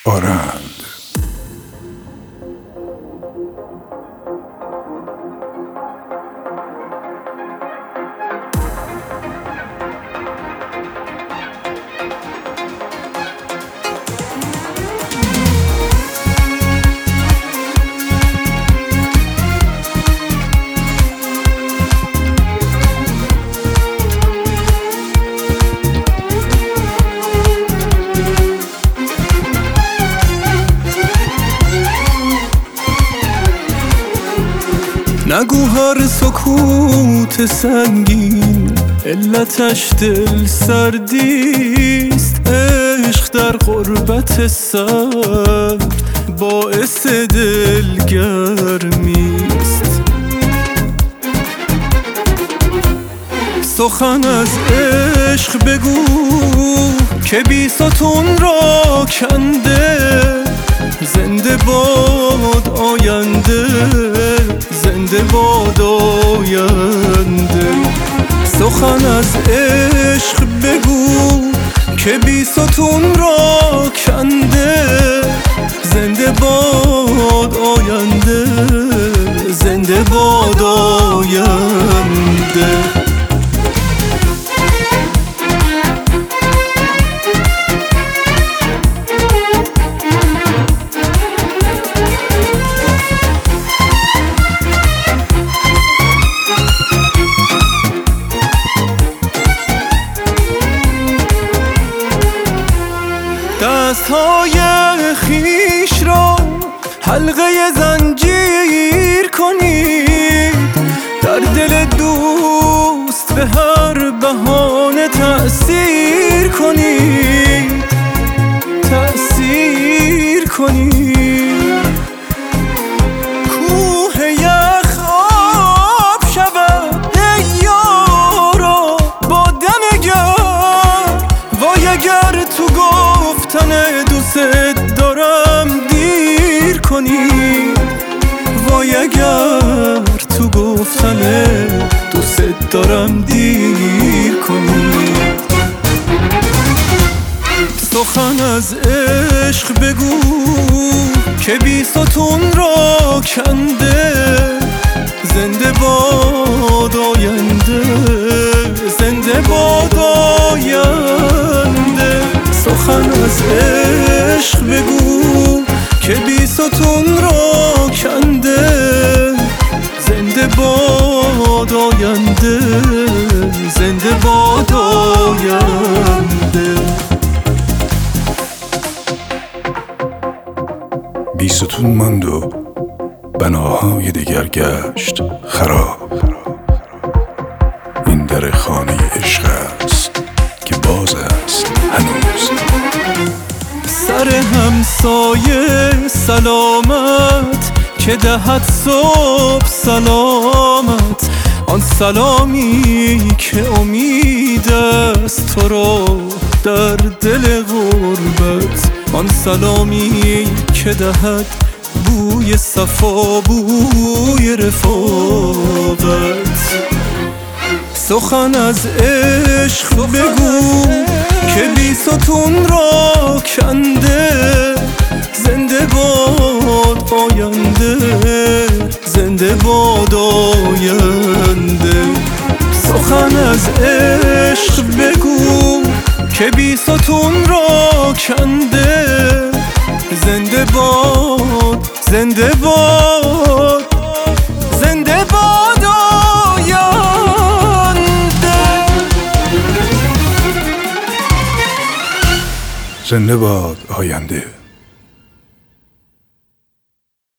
آرند. نگو هر سکوت سنگین علتش دل سردیست. عشق در غربت سر باعث دلگرمیست. سخن از عشق بگو که بیستون را کنده. زنده باد آینده، زنده باد آینده. سخن از عشق بگو که بیستون را کنده. زنده باد آینده، زنده باد آینده. دستهای خیش را حلقه زنجیر کنید. در دل دوست به هر بهانه تأثیر کنید، تأثیر کنید. کوه یخ آب شود ای یارا با دم گرم. وای اگر تو گفتن دوست دارم دیر کنی. وای اگر تو گفتن دوست دارم دیر کنی. سخن از عشق بگو که بیستون را کنده. زنده باد آینده، زنده باد آینده. سخن از عشق بگو که بیستون را کنده. زنده باد آینده، زنده باد آینده. بیستون ماند و بناهای دیگر گشت خراب. این در خانه عشق است که باز است هنوز. سر همسایه سلامت که دهد صبح سلامت. آن سلامی که امید است تو را در دل غربت. آن سلامی که دهد بوی صفا، بوی رفاقت. سخن از عشق بگو که بیستون را کنده. زنده باد آینده، زنده باد آینده. سخن از عشق بگو که بیستون را کنده. زنده باد، زنده باد، زنده باد آینده. زنده باد آینده.